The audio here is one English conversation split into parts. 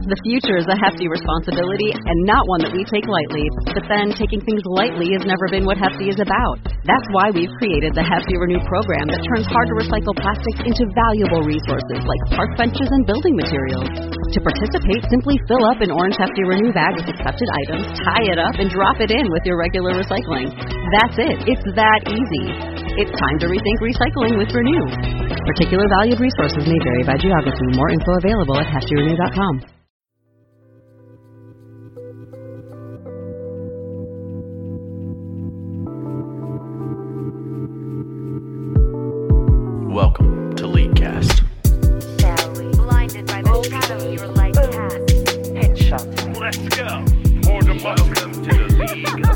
The future is a hefty responsibility and not one that we take lightly. But then taking things lightly has never been what Hefty is about. That's why we've created the Hefty Renew program that turns hard-to-recycle plastics into valuable resources like park benches and building materials. To participate, simply fill up an orange Hefty Renew bag with accepted items, tie it up, and drop it in with your regular recycling. That's it. It's that easy. It's time to rethink recycling with Renew. Particular valued resources may vary by geography. More info available at heftyrenew.com. Welcome to LeagueCast. Blinded by the shadow your light casts. Headshot. Let's go. Welcome to the League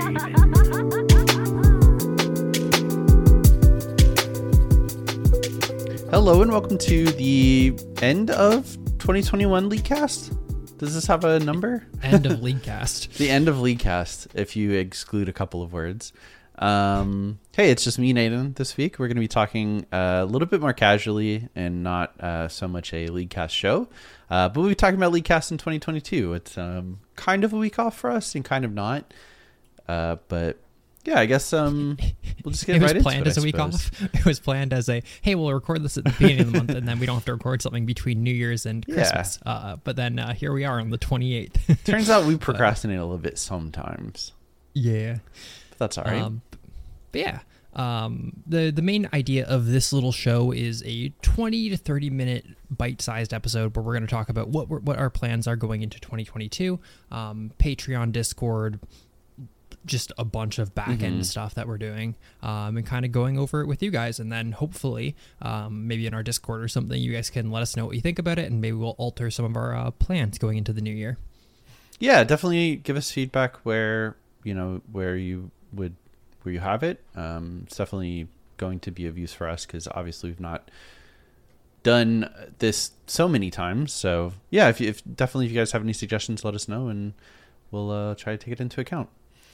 of Trade. Hello and welcome to the end of 2021 LeagueCast. Does this have a number? End of LeagueCast. The end of LeagueCast, if you exclude a couple of words. Hey, it's just me, Nathan, this week. We're going to be talking a little bit more casually and not so much a LeagueCast show. But we'll be talking about LeagueCast in 2022. It's kind of a week off for us and kind of not. But yeah, I guess we'll just get right into it. It was planned as a week off. It was planned as a, hey, we'll record this at the beginning of the month and then we don't have to record something between New Year's and Christmas. But then here we are on the 28th. Turns out we procrastinate a little bit sometimes. Yeah. But that's all right. But yeah, the main idea of this little show is a 20 to 30 minute bite-sized episode where we're going to talk about what our plans are going into 2022, Patreon, Discord, just a bunch of back-end stuff that we're doing, and kind of going over it with you guys. And then hopefully, maybe in our Discord or something, you guys can let us know what you think about it, and maybe we'll alter some of our plans going into the new year. Yeah, definitely give us feedback where you have it. It's definitely going to be of use for us because obviously we've not done this so many times. So yeah, if you guys have any suggestions, let us know and we'll try to take it into account.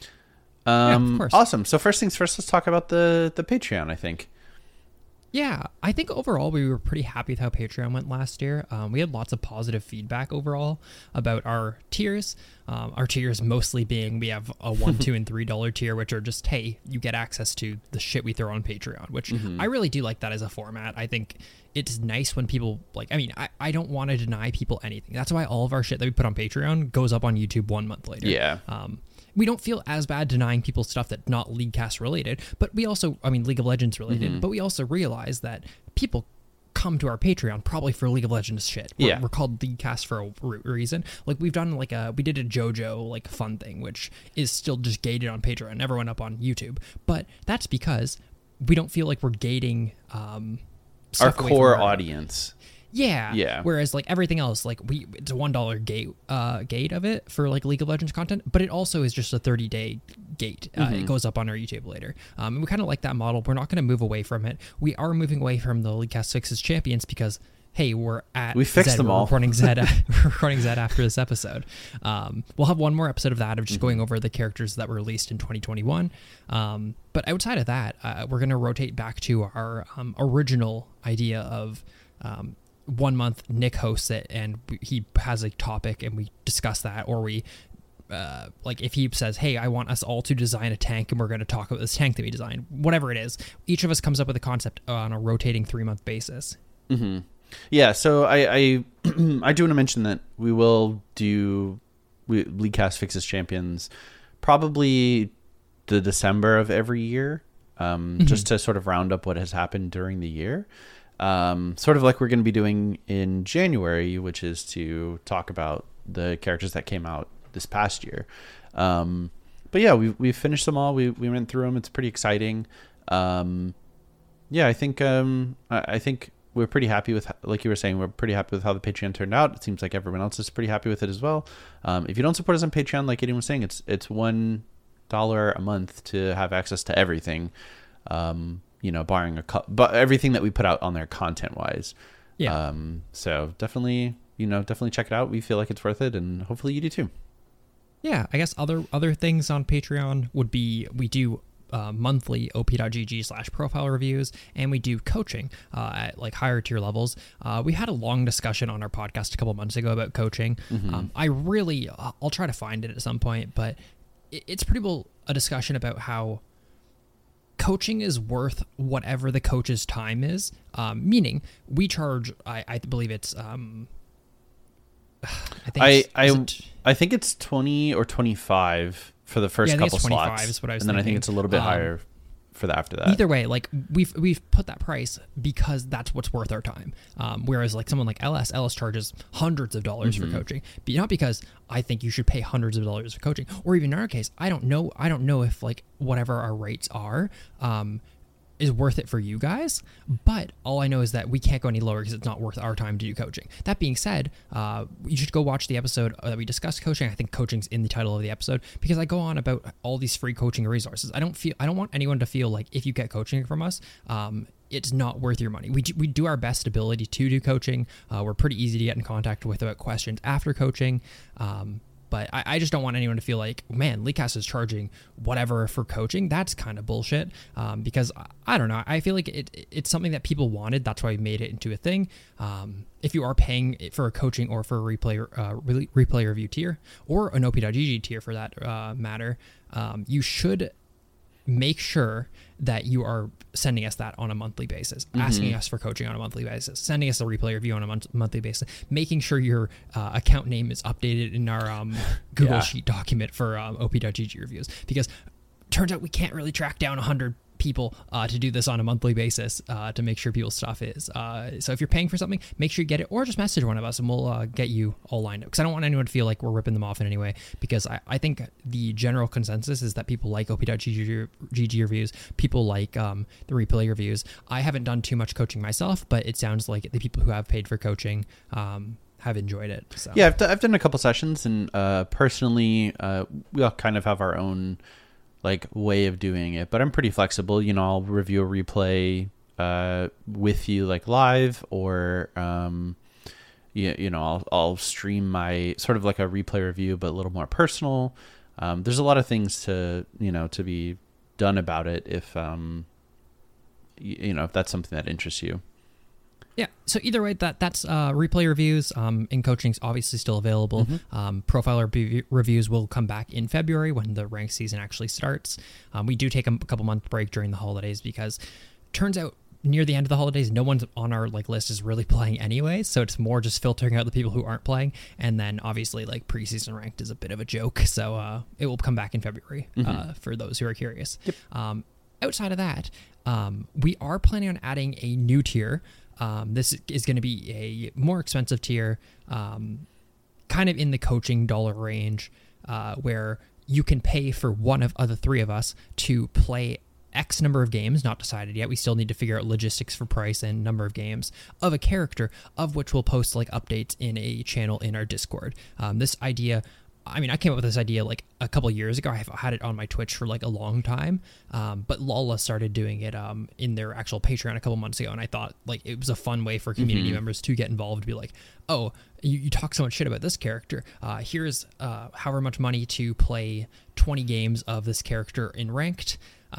Of course. Awesome. So first things first, let's talk about the Patreon, I think. Yeah, I think overall we were pretty happy with how Patreon went last year. We had lots of positive feedback overall about our tiers. Our tiers mostly being we have a $1, $2, and $3 tier, which are just, hey, you get access to the shit we throw on Patreon, which I really do like that as a format. I think it's nice when people I don't want to deny people anything. That's why all of our shit that we put on Patreon goes up on YouTube 1 month later. Yeah. We don't feel as bad denying people stuff that's not LeagueCast related, but we also, League of Legends related, but we also realize that people come to our Patreon probably for League of Legends shit. We're called LeagueCast for a reason. Like we've done we did a JoJo fun thing, which is still just gated on Patreon, never went up on YouTube. But that's because we don't feel like we're gating our core audience. Yeah. Whereas everything else, it's a $1 gate of it for League of Legends content, but it also is just a 30-day gate. It goes up on our YouTube later. And we kind of like that model. We're not going to move away from it. We are moving away from the LeagueCast Fixes Champions because, hey, we fixed Zed. them all. We're recording Zed after this episode. We'll have one more episode of that of just going over the characters that were released in 2021. But outside of that, we're going to rotate back to our original idea of 1 month Nick hosts it and he has a topic and we discuss that, or we if he says, hey, I want us all to design a tank and we're going to talk about this tank that we designed, whatever it is, each of us comes up with a concept on a rotating 3-month basis. Yeah, so I do want to mention that we will do LeagueCast Fixes Champions probably the December of every year, just to sort of round up what has happened during the year. Sort of like we're going to be doing in January, which is to talk about the characters that came out this past year. But yeah, we finished them all. We went through them. It's pretty exciting. Yeah, I think we're pretty happy with, like you were saying, we're pretty happy with how the Patreon turned out. It seems like everyone else is pretty happy with it as well. If you don't support us on Patreon, like Aiden was saying, it's $1 a month to have access to everything. Barring but everything that we put out on there content wise. Yeah. So definitely check it out. We feel like it's worth it and hopefully you do too. Yeah. I guess other things on Patreon would be, we do monthly op.gg/profile reviews, and we do coaching at like higher tier levels. We had a long discussion on our podcast a couple months ago about coaching. I'll try to find it at some point, but it's pretty well a discussion about how coaching is worth whatever the coach's time is. Meaning we charge, I believe it's, I think it's 20 or 25 for the first couple slots, is what I was and then thinking. I think it's a little bit higher for the after that. Either way, like we've put that price because that's what's worth our time. Whereas like someone like LS charges hundreds of dollars for coaching, but not because I think you should pay hundreds of dollars for coaching, or even in our case, I don't know if like whatever our rates are, is worth it for you guys, but all I know is that we can't go any lower because it's not worth our time to do coaching. That being said, you should go watch the episode that we discussed coaching. I think coaching's in the title of the episode because I go on about all these free coaching resources. I don't want anyone to feel like if you get coaching from us, it's not worth your money. We do our best ability to do coaching. We're pretty easy to get in contact with about questions after coaching. But I just don't want anyone to feel like, man, LeagueCast is charging whatever for coaching. That's kind of bullshit. Because I don't know. I feel like it's something that people wanted. That's why we made it into a thing. If you are paying for a coaching or for a replay review tier or an op.gg tier for that matter, you should make sure that you are sending us that on a monthly basis, asking us for coaching on a monthly basis, sending us a replay review on a monthly basis, making sure your account name is updated in our Google Sheet document for op.gg reviews, because turns out we can't really track down 100 people to do this on a monthly basis to make sure people's stuff is. So if you're paying for something, make sure you get it, or just message one of us and we'll get you all lined up. Because I don't want anyone to feel like we're ripping them off in any way, because I think the general consensus is that people like op.gg reviews, people like the replay reviews. I haven't done too much coaching myself, but it sounds like the people who have paid for coaching have enjoyed it. So. Yeah, I've done a couple sessions, and personally, we all kind of have our own like way of doing it, but I'm pretty flexible. You know, I'll review a replay with you like live, or you know, I'll stream my sort of like a replay review, but a little more personal. There's a lot of things to be done about it if if that's something that interests you. Yeah. So either way, that's replay reviews. In coaching's obviously still available. Profile reviews will come back in February when the ranked season actually starts. We do take a couple month break during the holidays because turns out near the end of the holidays, no one's on our like list is really playing anyway. So it's more just filtering out the people who aren't playing. And then obviously like preseason ranked is a bit of a joke. So it will come back in February for those who are curious. Yep. Outside of that, we are planning on adding a new tier. This is going to be a more expensive tier, kind of in the coaching dollar range, where you can pay for one of the three of us to play X number of games, not decided yet. We still need to figure out logistics for price and number of games of a character, of which we'll post like updates in a channel in our Discord. This idea, I mean, I came up with this idea like a couple years ago. I've had it on my Twitch for like a long time, but Lala started doing it in their actual Patreon a couple months ago, and I thought like it was a fun way for community members to get involved, to be like, oh, you talk so much shit about this character. Here's however much money to play 20 games of this character in ranked.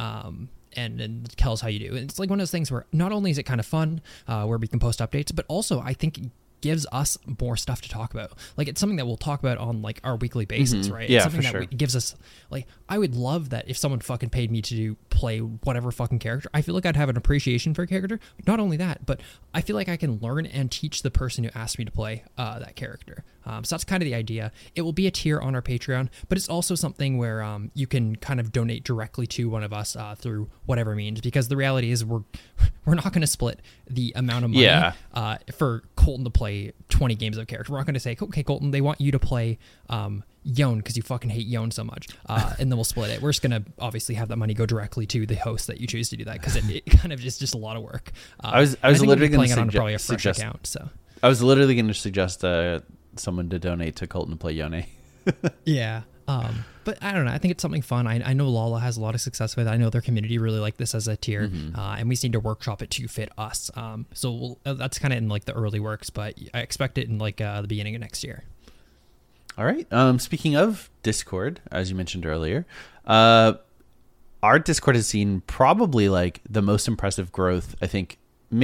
And tell us how you do. And it's like one of those things where not only is it kind of fun, where we can post updates, but also I think gives us more stuff to talk about. Like it's something that we'll talk about on like our weekly basis, right? Yeah, it's something for that sure. gives us like, I would love that if someone fucking paid me to play whatever fucking character. I feel like I'd have an appreciation for a character. Not only that, but I feel like I can learn and teach the person who asked me to play that character. So that's kind of the idea. It will be a tier on our Patreon, but it's also something where you can kind of donate directly to one of us through whatever means, because the reality is we're not going to split the amount of money for Colton to play 20 games of a character. We're not going to say, okay, Colton, they want you to play Yone because you fucking hate Yone so much, and then we'll split it. We're just going to obviously have that money go directly to the host that you choose to do that, because it kind of is just a lot of work. I was literally going to it on probably a fresh account. So I was literally going to suggest someone to donate to Colton to play Yone. Yeah. But I don't know. I think it's something fun. I know Lala has a lot of success with it. I know their community really like this as a tier, and we just need to workshop it to fit us. So that's kind of in like the early works, but I expect it in like the beginning of next year. All right. Speaking of Discord, as you mentioned earlier, I our Discord has seen probably like the most impressive growth, I think,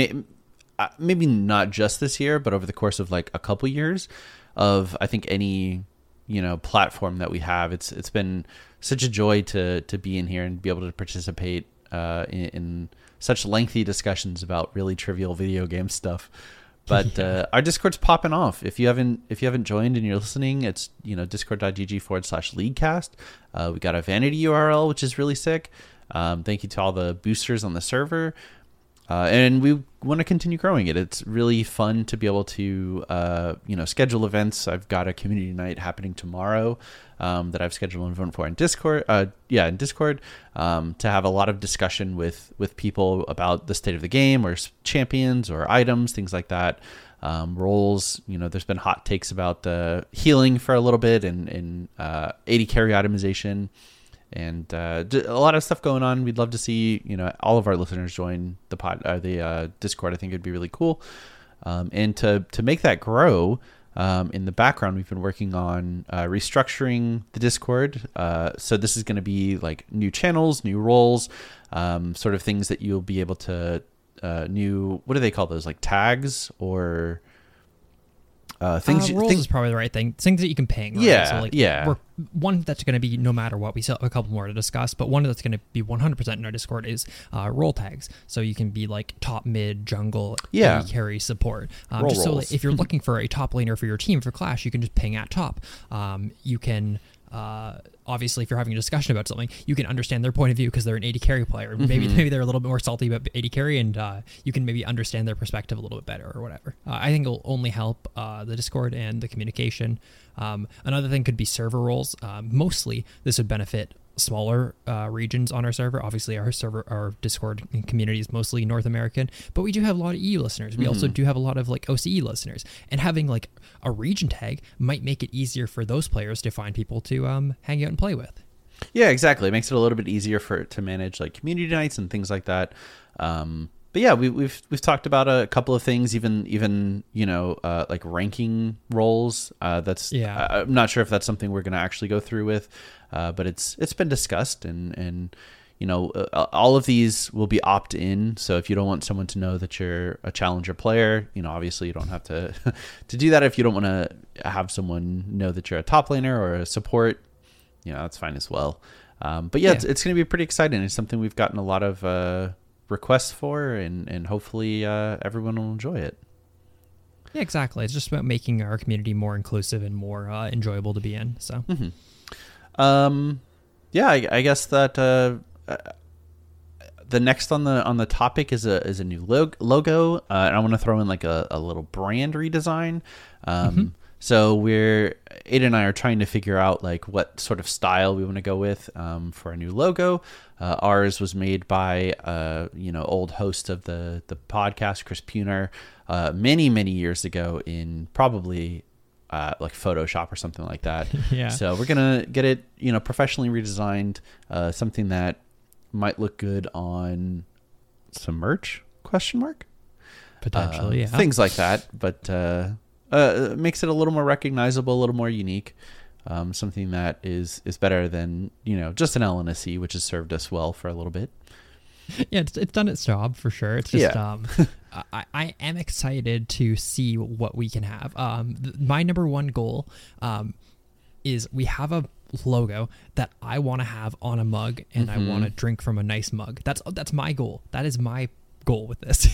maybe not just this year, but over the course of like a couple years of, I think, any, platform that we have. It's been such a joy to be in here and be able to participate in such lengthy discussions about really trivial video game stuff. But our Discord's popping off. If you haven't joined and you're listening, it's discord.gg/leaguecast. We got a vanity URL, which is really sick. Thank you to all the boosters on the server. And we want to continue growing it. It's really fun to be able to, schedule events. I've got a community night happening tomorrow that I've scheduled an event for in Discord. In Discord, to have a lot of discussion with people about the state of the game or champions or items, things like that. Roles, there's been hot takes about healing for a little bit and 80 carry itemization. And a lot of stuff going on. We'd love to see all of our listeners join the Discord. I think it'd be really cool. And to make that grow, in the background, we've been working on restructuring the Discord. So this is going to be like new channels, new roles, sort of things that you'll be able to what do they call those? Like tags or things. Roles is probably the right thing. Things that you can ping. Right? Yeah, so like, yeah. One that's going to be no matter what. We still have a couple more to discuss, but one that's going to be 100% in our Discord is role tags. So you can be like top, mid, jungle, AD carry, support. Just so that if you're looking for a top laner for your team for Clash, you can just ping at top. You can. Obviously, if you're having a discussion about something, you can understand their point of view because they're an AD carry player. Maybe they're a little bit more salty about AD carry, and you can maybe understand their perspective a little bit better or whatever. I think it'll only help the Discord and the communication. Another thing could be server roles. Mostly, this would benefit smaller regions on our server. Obviously, our Discord community is mostly North American, but we do have a lot of EU listeners. We also do have a lot of like OCE listeners, and having like a region tag might make it easier for those players to find people to hang out and play with. Yeah, exactly. It makes it a little bit easier to manage like community nights and things like that. But yeah, we've talked about a couple of things, even like ranking roles. I'm not sure if that's something we're going to actually go through with, but it's been discussed, and all of these will be opt-in. So if you don't want someone to know that you're a challenger player, obviously you don't have to to do that. If you don't want to have someone know that you're a top laner or a support, that's fine as well. But it's going to be pretty exciting. It's something we've gotten a lot of requests for, and hopefully everyone will enjoy it. Yeah, exactly. It's just about making our community more inclusive and more enjoyable to be in. So, I guess that the next on the topic is a new logo, and I want to throw in like a little brand redesign. So Ada and I are trying to figure out like what sort of style we want to go with for a new logo. Ours was made by old host of the podcast, Chris Puner, many years ago in probably like Photoshop or something like that. Yeah. So we're gonna get it professionally redesigned, something that might look good on some merch ? Potentially, yeah. Things like that, but it makes it a little more recognizable, a little more unique. Something that is better than just an L and a C, which has served us well for a little bit. Yeah, it's done its job for sure. It's just I am excited to see what we can have. My number one goal is we have a logo that I want to have on a mug, and I want to drink from a nice mug. That's my goal. That is my goal with this.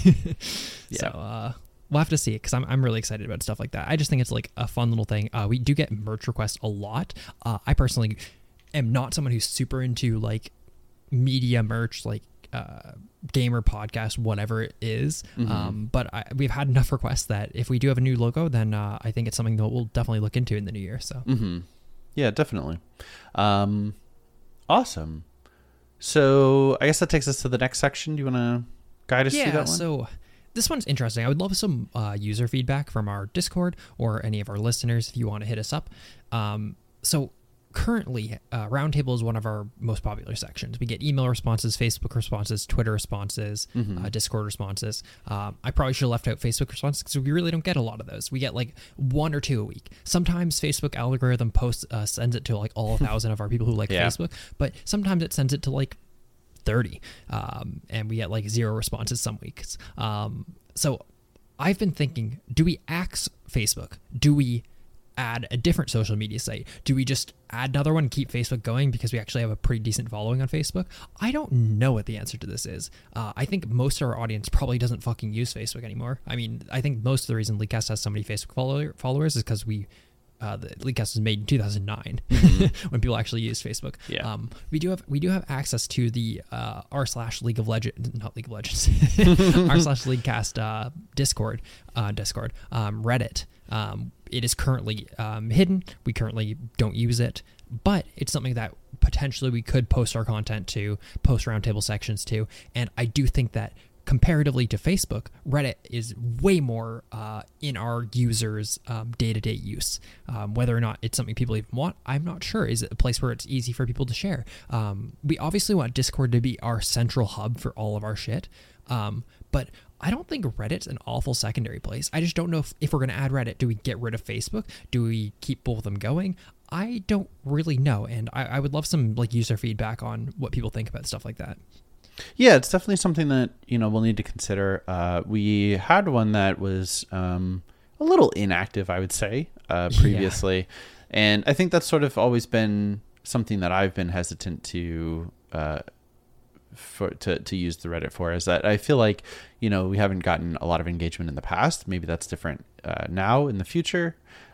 So we'll have to see, because I'm really excited about stuff like that. I just think it's like a fun little thing. We do get merch requests a lot. I personally am not someone who's super into like media merch, like gamer podcast, whatever it is. But we've had enough requests that if we do have a new logo, then I think it's something that we'll definitely look into in the new year. So yeah, definitely. Awesome. So I guess that takes us to the next section. Do you want to guide us through that one? So this one's interesting. I would love some user feedback from our Discord or any of our listeners if you want to hit us up. So currently, Roundtable is one of our most popular sections. We get email responses, Facebook responses, Twitter responses, Discord responses. I probably should have left out Facebook responses because we really don't get a lot of those. We get like 1 or 2 a week. Sometimes Facebook algorithm sends it to like all 1,000 of our people who like Facebook, but sometimes it sends it to like 30, and we get like 0 responses some weeks. So I've been thinking, do we axe Facebook? Do we add a different social media site? Do we just add another one and keep Facebook going because we actually have a pretty decent following on Facebook? I don't know what the answer to this is. I think most of our audience probably doesn't fucking use Facebook anymore. I mean, I think most of the reason Leakcast has so many Facebook followers is because the Leakcast was made in 2009 when people actually used Facebook. Yeah. We do have access to the r/League of Legends, not League of Legends, r/Leakcast Discord, Reddit. It is currently hidden. We currently don't use it, but it's something that potentially we could post our content to, post roundtable sections to, and I do think that comparatively to Facebook, Reddit is way more in our users' day-to-day use. Whether or not it's something people even want, I'm not sure. Is it a place where it's easy for people to share? We obviously want Discord to be our central hub for all of our shit, but I don't think Reddit's an awful secondary place. I just don't know if we're going to add Reddit. Do we get rid of Facebook? Do we keep both of them going? I don't really know, and I would love some like user feedback on what people think about stuff like that. Yeah, it's definitely something that, we'll need to consider. We had one that was a little inactive, I would say, previously. Yeah. And I think that's sort of always been something that I've been hesitant to use the Reddit for, is that I feel like, we haven't gotten a lot of engagement in the past. Maybe that's different now in the future.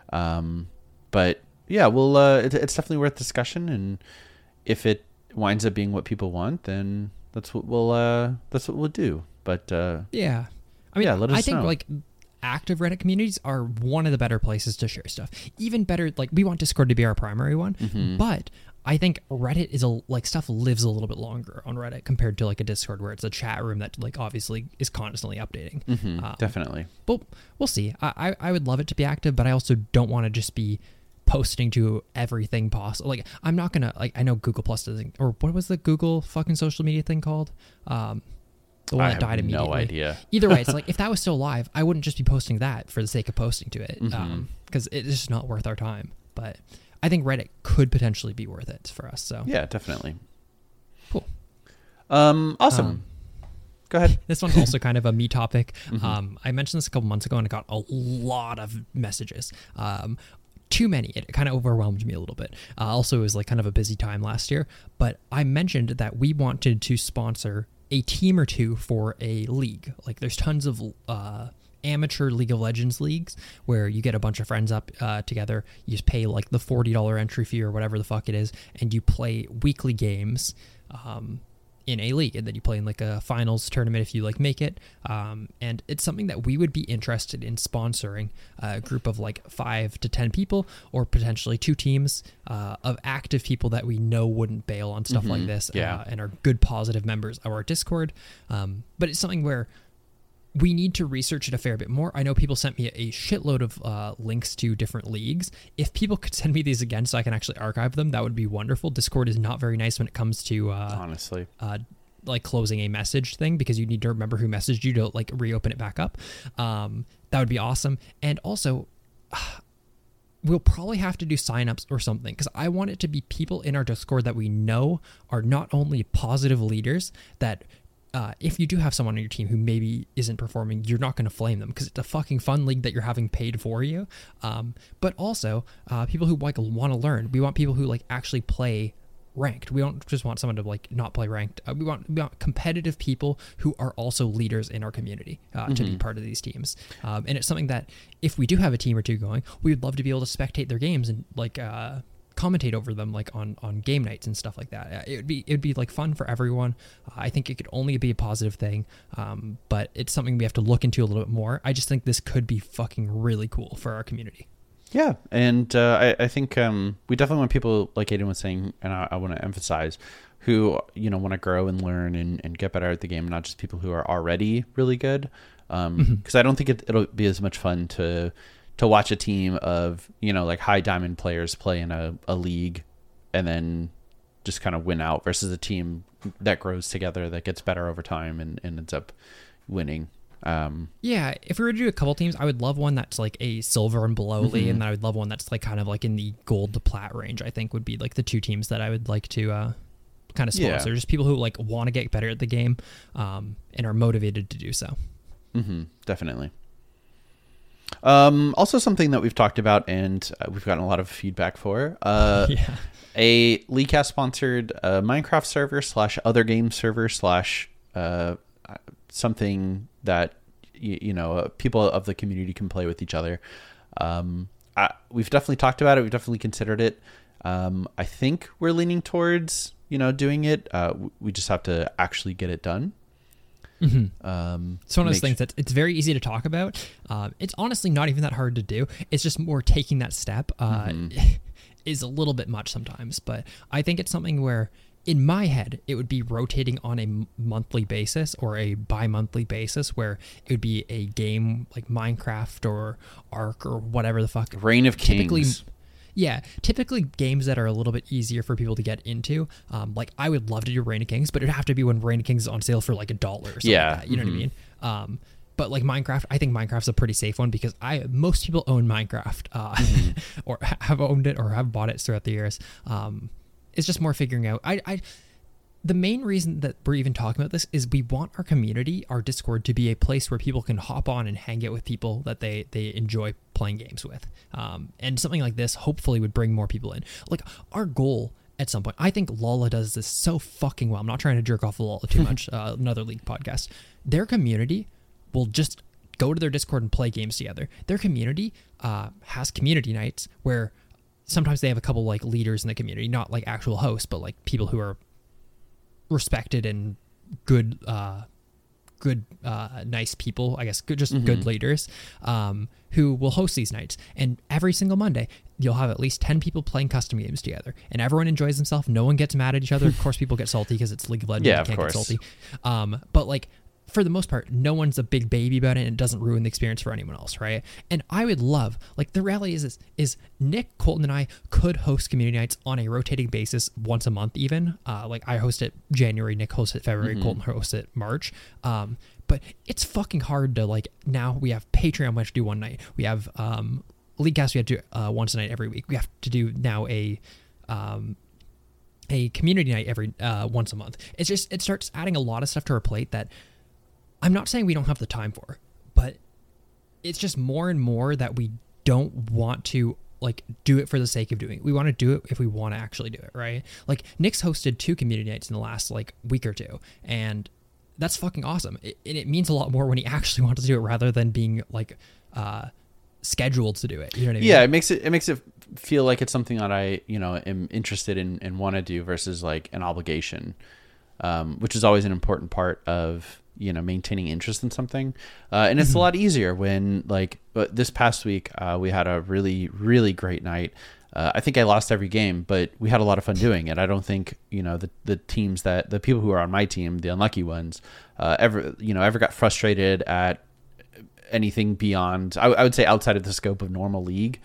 But yeah, it's definitely worth discussion. And if it winds up being what people want, then that's what we'll do. But yeah, I mean, let us know. I think like active Reddit communities are one of the better places to share stuff. Even better, like we want Discord to be our primary one, but I think Reddit is stuff lives a little bit longer on Reddit compared to like a Discord where it's a chat room that like obviously is constantly updating. Definitely. But we'll see. I would love it to be active, but I also don't want to just be posting to everything possible. Like I'm not gonna I know Google Plus doesn't, or what was the Google fucking social media thing called? The one that died immediately. No idea. Either way, it's like if that was still alive, I wouldn't just be posting that for the sake of posting to it, because it's just not worth our time. But I think Reddit could potentially be worth it for us. So yeah, definitely. Cool. Awesome. Go ahead. This one's also kind of a me topic. I mentioned this a couple months ago and I got a lot of messages. Too many. It kind of overwhelmed me a little bit. Also, it was like kind of a busy time last year, but I mentioned that we wanted to sponsor a team or two for a league. Like there's tons of amateur League of Legends leagues where you get a bunch of friends up together. You just pay like the $40 entry fee or whatever the fuck it is, and you play weekly games in a league, and then you play in like a finals tournament if you like make it. And it's something that we would be interested in sponsoring, a group of like 5 to 10 people, or potentially 2 teams of active people that we know wouldn't bail on stuff like this, and are good positive members of our Discord. But it's something where we need to research it a fair bit more. I know people sent me a shitload of links to different leagues. If people could send me these again so I can actually archive them, that would be wonderful. Discord is not very nice when it comes to honestly like closing a message thing, because you need to remember who messaged you to like reopen it back up. That would be awesome. And also we'll probably have to do signups or something, because I want it to be people in our Discord that we know are not only positive leaders, that if you do have someone on your team who maybe isn't performing, you're not going to flame them because it's a fucking fun league that you're having paid for you. But also people who like want to learn. We want people who like actually play ranked. We don't just want someone to like not play ranked. We want competitive people who are also leaders in our community to be part of these teams. And it's something that if we do have a team or two going, we would love to be able to spectate their games and like commentate over them like on game nights and stuff like that. It'd be like fun for everyone. I think it could only be a positive thing, but it's something we have to look into a little bit more. I just think this could be fucking really cool for our community. Yeah, and I think we definitely want people, like Aiden was saying, and I want to emphasize, who want to grow and learn and get better at the game, not just people who are already really good. Because I don't think it'll be as much fun to watch a team of like high diamond players play in a league and then just kind of win out, versus a team that grows together, that gets better over time and ends up winning. Yeah, if we were to do a couple teams, I would love one that's like a silver and below league, and then I would love one that's like kind of like in the gold to plat range. I think would be like the 2 teams that I would like to kind of sponsor. Yeah. Just people who like want to get better at the game, and are motivated to do so. Definitely. Also something that we've talked about and we've gotten a lot of feedback for, Yeah. a LeagueCast sponsored Minecraft server / other game server / something that people of the community can play with each other. We've definitely talked about it. We've definitely considered it. I think we're leaning towards doing it. We just have to actually get it done. It's one of those things that it's very easy to talk about. It's honestly not even that hard to do. It's just more taking that step is a little bit much sometimes. But I think it's something where, in my head, it would be rotating on a monthly basis or a bi-monthly basis, where it would be a game like Minecraft or Ark or whatever the fuck. Reign of Kings. Typically games that are a little bit easier for people to get into. Like I would love to do Reign of Kings, but it'd have to be when Reign of Kings is on sale for like $1 or something like that. You know what I mean? But like Minecraft, I think Minecraft's a pretty safe one because most people own Minecraft or have owned it or have bought it throughout the years. It's just more figuring out. The main reason that we're even talking about this is we want our community, our Discord, to be a place where people can hop on and hang out with people that they enjoy playing games with. And something like this hopefully would bring more people in. Like our goal at some point, I think Lola does this so fucking well. I'm not trying to jerk off Lola too much, another League podcast. Their community will just go to their Discord and play games together. Their community has community nights where sometimes they have a couple like leaders in the community, not like actual hosts, but like people who are respected and good nice people, I guess, good leaders, who will host these nights. And every single Monday you'll have at least 10 people playing custom games together, and everyone enjoys themselves. No one gets mad at each other. Of course people get salty because it's League of Legends. Yeah, you can't of course. get salty. But like for the most part, no one's a big baby about it, and it doesn't ruin the experience for anyone else, right? And I would love, like, the reality is Nick, Colton, and I could host community nights on a rotating basis once a month even. Like, I host it January, Nick hosts it February, Colton hosts it March. But it's fucking hard to, like, now we have Patreon, we have to do one night. We have LeagueCast, we have to do once a night every week. We have to do now a community night every once a month. It starts adding a lot of stuff to our plate that I'm not saying we don't have the time for, but it's just more and more that we don't want to like do it for the sake of doing it. We want to do it if we want to actually do it, right? Like Nick's hosted 2 community nights in the last like week or two, and that's fucking awesome. It means a lot more when he actually wants to do it rather than being like scheduled to do it. You know what I mean? Yeah, it makes it feel like it's something that I am interested in and want to do versus like an obligation, which is always an important part of maintaining interest in something. And it's a lot easier when like this past week we had a really, really great night. I think I lost every game, but we had a lot of fun doing it. I don't think, the teams the people who are on my team, the unlucky ones, ever got frustrated at anything beyond, I would say, outside of the scope of normal League.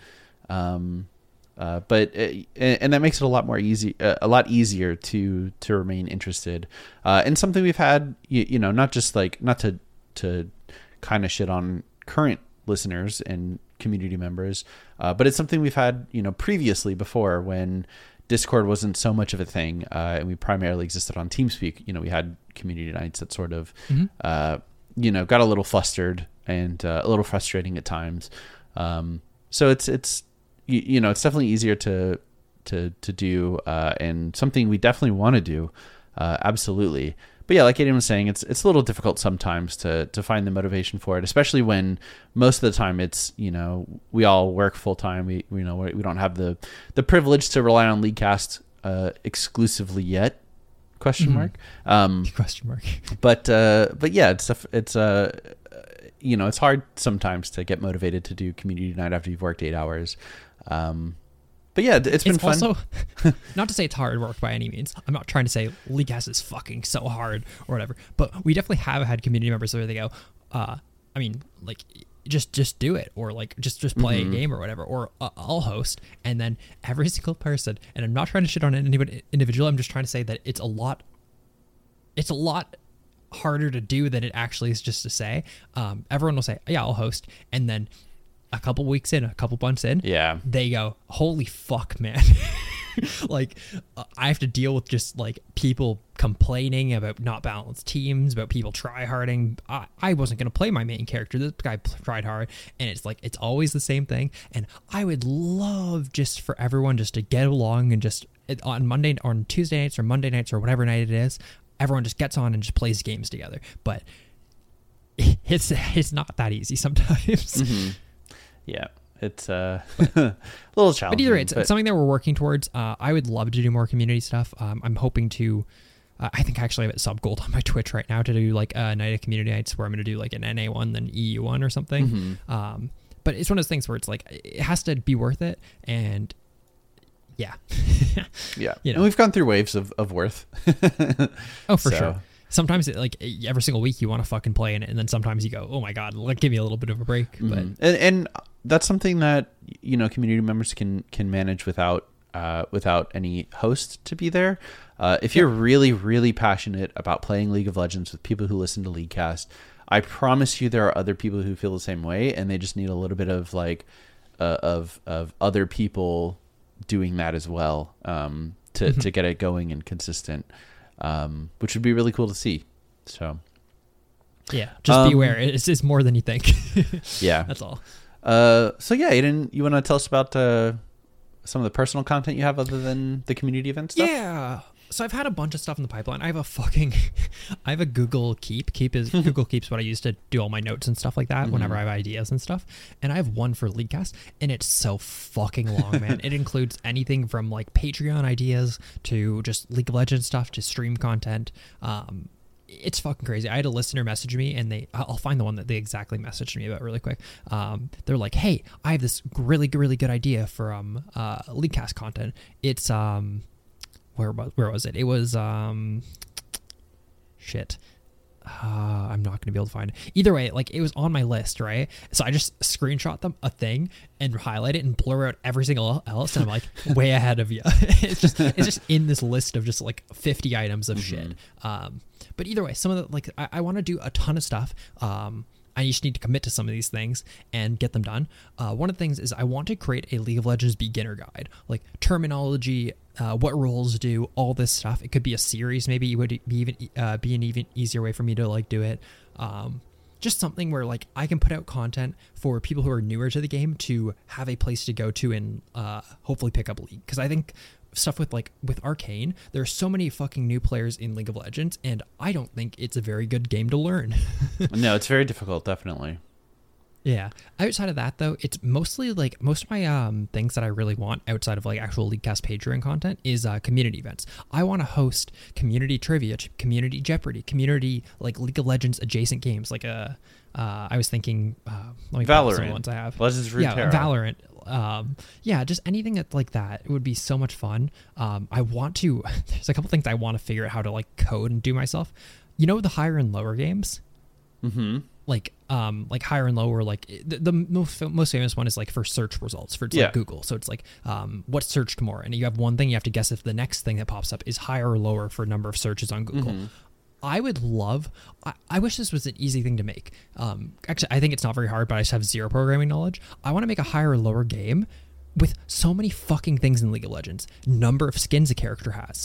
But that makes it a lot easier to remain interested. And something we've had, not just like, not to kind of shit on current listeners and community members, but it's something we've had, previously before when Discord wasn't so much of a thing, and we primarily existed on TeamSpeak. We had community nights that sort of, got a little flustered and a little frustrating at times. So it's it's definitely easier to do, and something we definitely want to do, absolutely. But yeah, like Aiden was saying, it's a little difficult sometimes to find the motivation for it, especially when most of the time it's we all work full time. We don't have the privilege to rely on LeagueCast exclusively yet. Question mark. Question mark. But yeah, it's hard sometimes to get motivated to do community night after you've worked 8 hours. But yeah, it's been fun. Also, not to say it's hard work by any means. I'm not trying to say LeagueCast is fucking so hard or whatever, but we definitely have had community members where they go, just do it, or like just play a game or whatever, or I'll host, and then every single person, and I'm not trying to shit on anybody individual, I'm just trying to say that it's a lot harder to do than it actually is just to say. Everyone will say, yeah, I'll host, and then a couple weeks in, a couple months in, yeah, they go, holy fuck, man. Like, I have to deal with just like people complaining about not balanced teams, about people try harding. I wasn't going to play my main character. This guy tried hard, and it's like, it's always the same thing. And I would love just for everyone just to get along and just on Tuesday nights or Monday nights or whatever night it is, everyone just gets on and just plays games together. But it's not that easy sometimes. Yeah, it's a little challenging. But either way, it's something that we're working towards. I would love to do more community stuff. I'm hoping to. I think I actually have it sub gold on my Twitch right now to do like a night of community nights where I'm going to do like an NA one, then EU one or something. But it's one of those things where it's like it has to be worth it, and yeah, yeah. You know. And we've gone through waves of worth. Oh, for sure. Sometimes like every single week you want to fucking play in it, and then sometimes you go, oh my god, like give me a little bit of a break. But and that's something that, you know, community members can manage without any host to be there. If you're really, really passionate about playing League of Legends with people who listen to LeagueCast, I promise you there are other people who feel the same way, and they just need a little bit of like of other people doing that as well, to get it going and consistent, which would be really cool to see. So yeah, just be aware. It's more than you think. Yeah, that's all. So yeah, Aiden, you want to tell us about some of the personal content you have other than the community event stuff? Yeah. So I've had a bunch of stuff in the pipeline. I have a Google Keep. Google Keep's what I use to do all my notes and stuff like that whenever I have ideas and stuff. And I have one for LeagueCast, and it's so fucking long, man. It includes anything from like Patreon ideas to just League of Legends stuff to stream content. It's fucking crazy. I had a listener message me, and I'll find the one that they exactly messaged me about really quick. They're like, hey, I have this really, really good idea for LeagueCast content. It's where was it? It was shit. I'm not gonna be able to find it. Either way, like it was on my list, right? So I just screenshot them a thing and highlight it and blur out every single else, and I'm like way ahead of you. It's just in this list of just like 50 items of shit. But either way, some of the like I want to do a ton of stuff. I just need to commit to some of these things and get them done. One of the things is I want to create a League of Legends beginner guide, like terminology, what roles do, all this stuff. It could be a series, maybe it would be an even easier way for me to like do it. Just something where like I can put out content for people who are newer to the game to have a place to go to and hopefully pick up League. Because I think stuff with Arcane, there are so many fucking new players in League of Legends, and I don't think it's a very good game to learn. No, it's very difficult, definitely. Yeah. Outside of that, though, it's mostly like most of my things that I really want outside of like actual LeagueCast Patreon content is community events. I want to host community trivia, community Jeopardy, community like League of Legends adjacent games. Like I was thinking, let me Valorant. some ones I have. Legends of Runeterra. Valorant. Yeah, just anything that's like that. It would be so much fun. I want to. There's a couple things I want to figure out how to like code and do myself. You know the higher and lower games. Like higher and lower, like the most famous one is like for search results for like Google. So it's like what searched more, and you have one thing, you have to guess if the next thing that pops up is higher or lower for number of searches on Google. I would love. I wish this was an easy thing to make. Actually, I think it's not very hard, but I just have zero programming knowledge. I want to make a higher or lower game with so many fucking things in League of Legends. Number of skins a character has.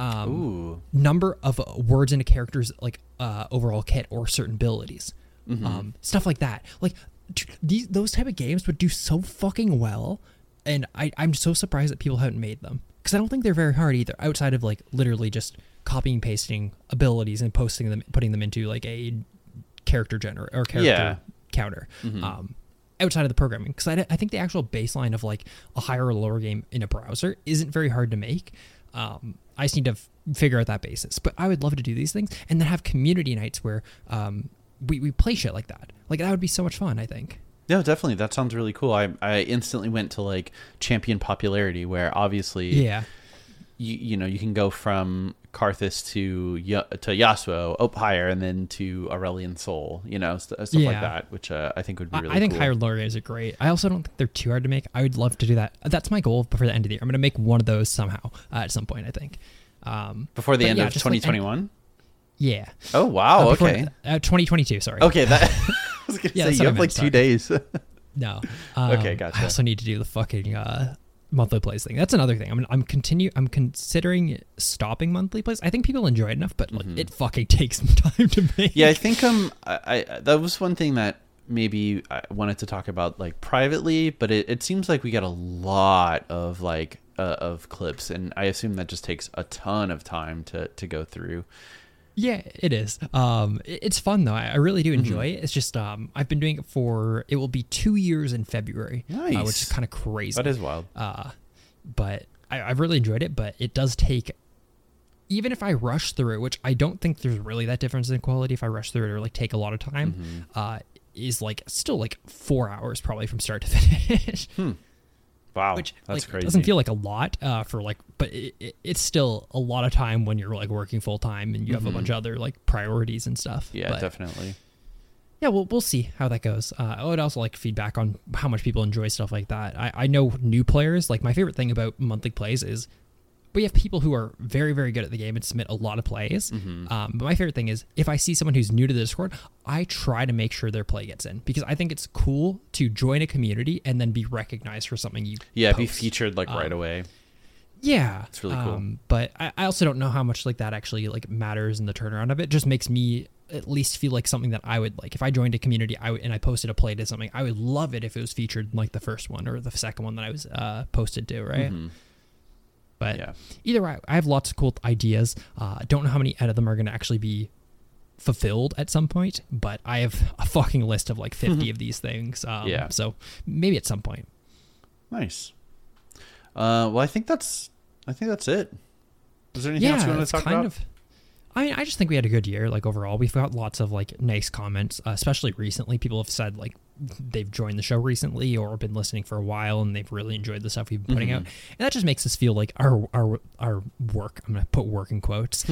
Number of words in a character's like overall kit or certain abilities. Stuff like that. Like those type of games would do so fucking well, and I'm so surprised that people haven't made them, because I don't think they're very hard either, outside of like literally just copying pasting abilities and posting them, putting them into like a character generator or character counter. Outside of the programming, because I think the actual baseline of like a higher or lower game in a browser isn't very hard to make. I just need to figure out that basis. But I would love to do these things and then have community nights where we play shit like that. Like that would be so much fun, I think. Yeah, definitely. That sounds really cool. I instantly went to like champion popularity, where obviously you know, you can go from Karthus to Yasuo up higher, and then to Aurelion Sol, you know, stuff like that, which I think would be really cool. I think higher and lower games are great. I also don't think they're too hard to make. I would love to do that. That's my goal before the end of the year. I'm going to make one of those somehow at some point, I think. Before the end of 2021? Yeah. Oh, wow. Okay. 2022, sorry. Okay. That, I was going to say, you have like 2 days. No. Okay, gotcha. I also need to do the fucking monthly plays thing. That's another thing. I'm considering stopping monthly plays. I think people enjoy it enough, but like, it fucking takes some time to make. Yeah, I think I that was one thing that maybe I wanted to talk about like privately, but it seems like we get a lot of like of clips, and I assume that just takes a ton of time to go through. Yeah, it is. It's fun though. I really do enjoy it. It's just I've been doing it for, it will be 2 years in February, Nice. which is kind of crazy. That is wild. But I've really enjoyed it. But it does take, even if I rush through it, which I don't think there's really that difference in quality if I rush through it or like take a lot of time, is like still like 4 hours probably from start to finish. Wow, Which that's like crazy. doesn't feel like a lot for like, but it's still a lot of time when you're like working full time and you have a bunch of other like priorities and stuff. Yeah, But, definitely. yeah, we'll see how that goes. I would also like feedback on how much people enjoy stuff like that. I know new players, like my favorite thing about monthly plays is we have people who are very, very good at the game and submit a lot of plays. But my favorite thing is if I see someone who's new to the Discord, I try to make sure their play gets in because I think it's cool to join a community and then be recognized for something you Be post. featured like right away. Yeah, it's really cool. But I also don't know how much like that actually like matters in the turnaround of it. Just makes me at least feel like something that I would like if I joined a community and I posted a play to something. I would love it if it was featured in like the first one or the second one that I was posted to, right? But Yeah. either way, I have lots of cool ideas. Don't know how many of them are going to actually be fulfilled at some point, but I have a fucking list of like 50 of these things. Yeah. So maybe at some point. Nice. Well, I think that's it. Is there anything else you want to talk about? I mean, I just think we had a good year. Like overall, we've got lots of like nice comments, especially recently. People have said like they've joined the show recently or been listening for a while and they've really enjoyed the stuff we've been putting out. And that just makes us feel like our work, I'm going to put work in quotes,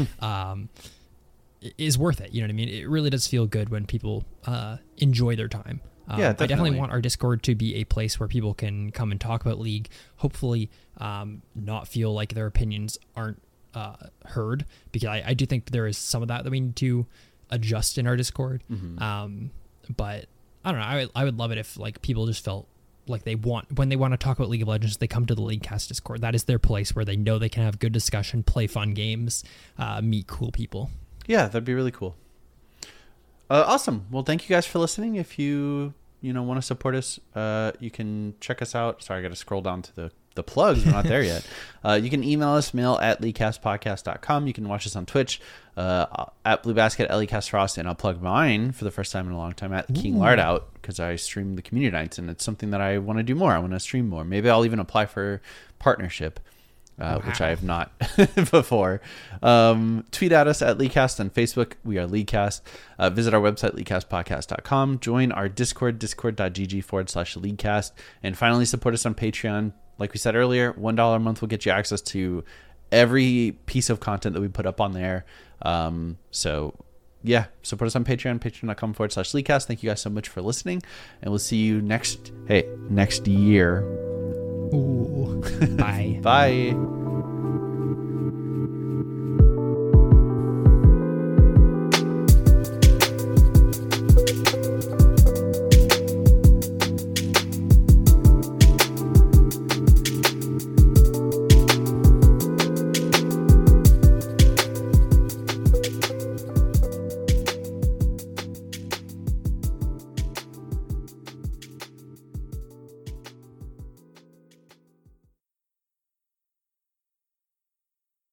is worth it. You know what I mean? It really does feel good when people enjoy their time. Yeah, I definitely definitely. want our Discord to be a place where people can come and talk about League. Hopefully, not feel like their opinions aren't heard, because I do think there is some of that we need to adjust in our Discord. But I don't know. I would love it if like people just felt like when they want to talk about League of Legends, they come to the LeagueCast Discord. That is their place where they know they can have good discussion, play fun games, meet cool people. Yeah, that'd be really cool. Awesome. Well, thank you guys for listening. If you want to support us, you can check us out. Sorry, I got to scroll down to the plugs. We're not there yet. You can email us, mail@leaguecastpodcast.com. You can watch us on Twitch, at Blue Basket, LeagueCastFrost, and I'll plug mine for the first time in a long time at King Lardout, because I stream the community nights, and it's something that I want to do more. I want to stream more. Maybe I'll even apply for partnership. Which I have not before. Tweet at us at LeagueCast on Facebook. We are LeagueCast. Visit our website, leaguecastpodcast.com. Join our Discord, discord.gg/LeagueCast. And finally, support us on Patreon. Like we said earlier, $1 a month will get you access to every piece of content that we put up on there. So, yeah, support us on Patreon, patreon.com/LeagueCast. Thank you guys so much for listening. And we'll see you next year. Ooh. Bye. Bye.